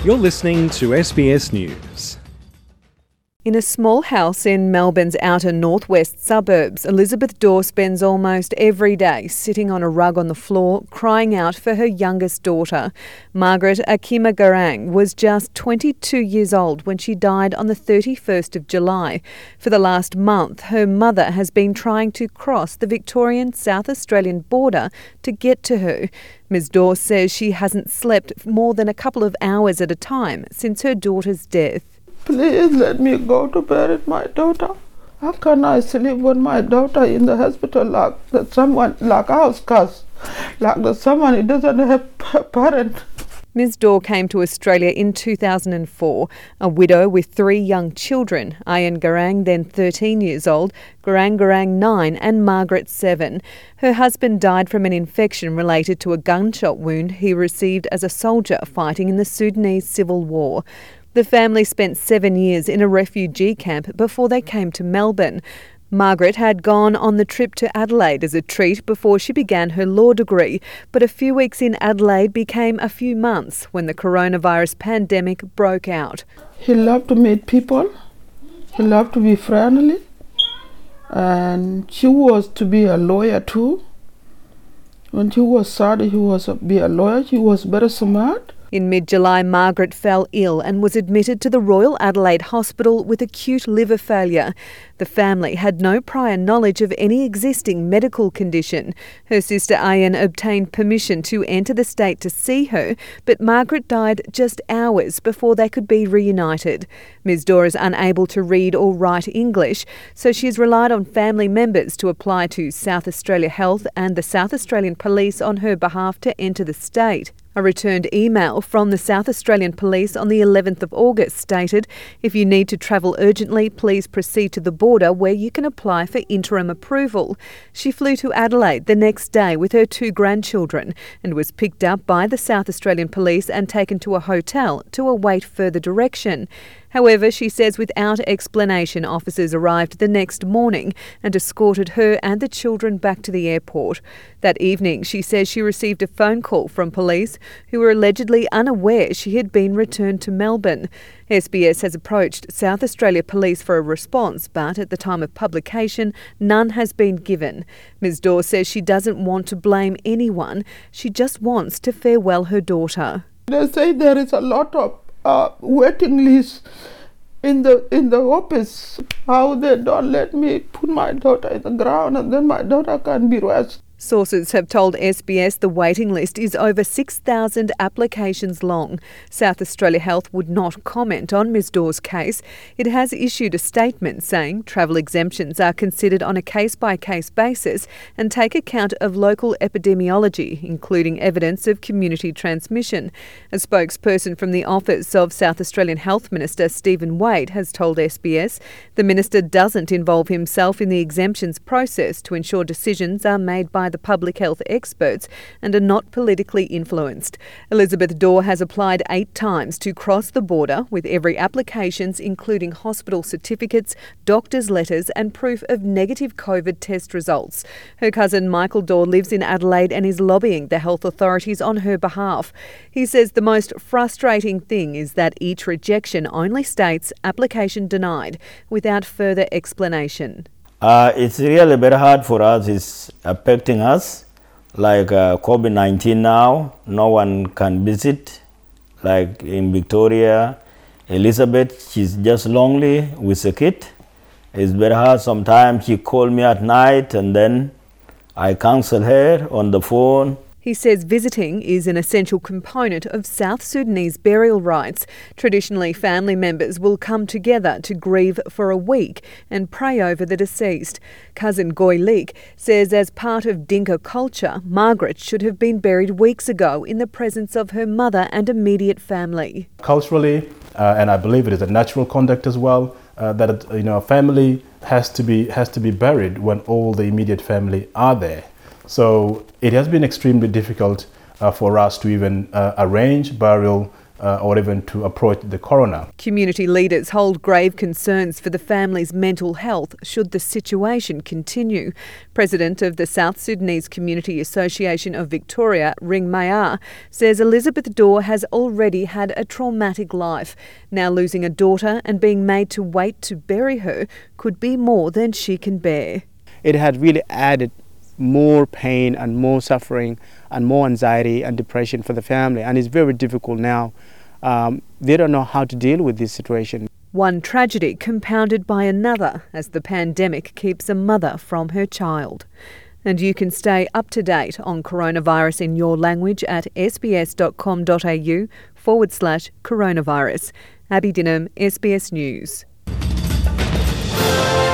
You're listening to SBS News. In a small house in Melbourne's outer northwest suburbs, Elizabeth Dawes spends almost every day sitting on a rug on the floor, crying out for her youngest daughter. Margaret Akima Garang was just 22 years old when she died on the 31st of July. For the last month, her mother has been trying to cross the Victorian-South Australian border to get to her. Ms Dawes says she hasn't slept more than a couple of hours at a time since her daughter's death. Please let me go to bury my daughter. How can I sleep with my daughter in the hospital like that someone, like us, like that someone who doesn't have a parent? Ms Dawes came to Australia in 2004, a widow with 3 young children, Ayan Garang, then 13 years old, Garang 9 and Margaret 7. Her husband died from an infection related to a gunshot wound he received as a soldier fighting in the Sudanese Civil War. The family spent 7 years in a refugee camp before they came to Melbourne. Margaret had gone on the trip to Adelaide as a treat before she began her law degree, but a few weeks in Adelaide became a few months when the coronavirus pandemic broke out. He loved to meet people. He loved to be friendly. And she was to be a lawyer too. When she was started, he was to be a lawyer. She was very smart. In mid-July, Margaret fell ill and was admitted to the Royal Adelaide Hospital with acute liver failure. The family had no prior knowledge of any existing medical condition. Her sister Ayan obtained permission to enter the state to see her, but Margaret died just hours before they could be reunited. Ms Dawes is unable to read or write English, so she has relied on family members to apply to South Australia Health and the South Australian Police on her behalf to enter the state. A returned email from the South Australian Police on the 11th of August stated, "If you need to travel urgently, please proceed to the border where you can apply for interim approval." She flew to Adelaide the next day with her 2 grandchildren and was picked up by the South Australian Police and taken to a hotel to await further direction. However, she says without explanation, officers arrived the next morning and escorted her and the children back to the airport. That evening, she says she received a phone call from police who were allegedly unaware she had been returned to Melbourne. SBS has approached South Australia Police for a response, but at the time of publication, none has been given. Ms Dawes says she doesn't want to blame anyone. She just wants to farewell her daughter. They say there is a lot of waiting list in the office. How they don't let me put my daughter in the ground and then my daughter can be rescued. Sources have told SBS the waiting list is over 6,000 applications long. South Australia Health would not comment on Ms Dawes' case. It has issued a statement saying travel exemptions are considered on a case-by-case basis and take account of local epidemiology, including evidence of community transmission. A spokesperson from the Office of South Australian Health Minister Stephen Wade has told SBS the minister doesn't involve himself in the exemptions process to ensure decisions are made by the public health experts and are not politically influenced. Elizabeth Dawes has applied 8 times to cross the border, with every applications including hospital certificates, doctor's letters and proof of negative COVID test results. Her cousin Michael Dawes lives in Adelaide and is lobbying the health authorities on her behalf. He says the most frustrating thing is that each rejection only states application denied without further explanation. It's really very hard for us. It's affecting us. Like COVID-19 now, no one can visit. Like in Victoria, Elizabeth, she's just lonely with a kid. It's very hard. Sometimes she calls me at night and then I counsel her on the phone. He says visiting is an essential component of South Sudanese burial rites. Traditionally, family members will come together to grieve for a week and pray over the deceased. Cousin Goy Leek says as part of Dinka culture, Margaret should have been buried weeks ago in the presence of her mother and immediate family. Culturally, and I believe it is a natural conduct as well, that a family has to be buried when all the immediate family are there. So it has been extremely difficult for us to even arrange burial or even to approach the coroner. Community leaders hold grave concerns for the family's mental health should the situation continue. President of the South Sudanese Community Association of Victoria, Ring Mayar, says Elizabeth Daw has already had a traumatic life. Now losing a daughter and being made to wait to bury her could be more than she can bear. It had really added more pain and more suffering and more anxiety and depression for the family, and it's very difficult now. They don't know how to deal with this situation. One tragedy compounded by another as the pandemic keeps a mother from her child. And you can stay up to date on coronavirus in your language at sbs.com.au/coronavirus. Abby Dinham, SBS News.